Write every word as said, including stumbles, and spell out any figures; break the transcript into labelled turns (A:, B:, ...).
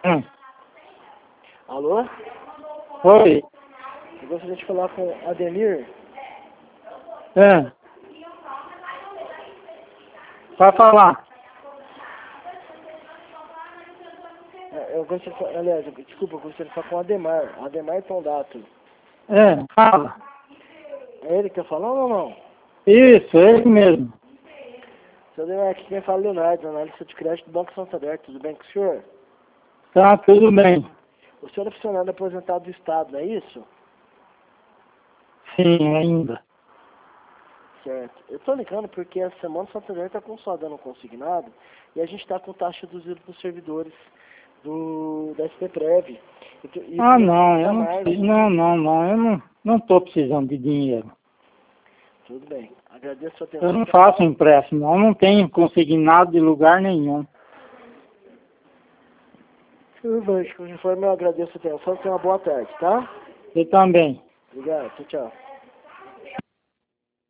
A: Hum.
B: Alô?
A: Oi.
B: Eu gostaria de falar com Ademir.
A: É. Vai falar.
B: É, Eu gostaria de falar, aliás, eu- desculpa, eu gostaria de falar com Ademar. Ademar Tondato.
A: É, fala.
B: É ele que tá falando ou não?
A: Isso, é ele mesmo.
B: Seu Ademar, aqui quem fala é Leonardo, analista de crédito do Banco Santander. Tudo bem com o senhor?
A: Tá tudo bem.
B: O senhor é funcionário aposentado do Estado, não é isso?
A: Sim, ainda.
B: Certo. Eu tô ligando porque essa semana o Santander tá com só dando consignado e a gente tá com taxa reduzido para os servidores do, da S P Prev. E, tu- e
A: Ah,
B: queria
A: não, eu
B: saber
A: não
B: mais.
A: preciso. Não, não, não. Eu não, não tô precisando de dinheiro.
B: Tudo bem. Agradeço a sua
A: Eu
B: atenção.
A: não faço empréstimo. Eu não tenho consignado de lugar nenhum.
B: Tudo bem. De qualquer forma, eu agradeço a atenção. Tenha uma boa tarde, tá?
A: Você também.
B: Obrigado. Tchau, tchau.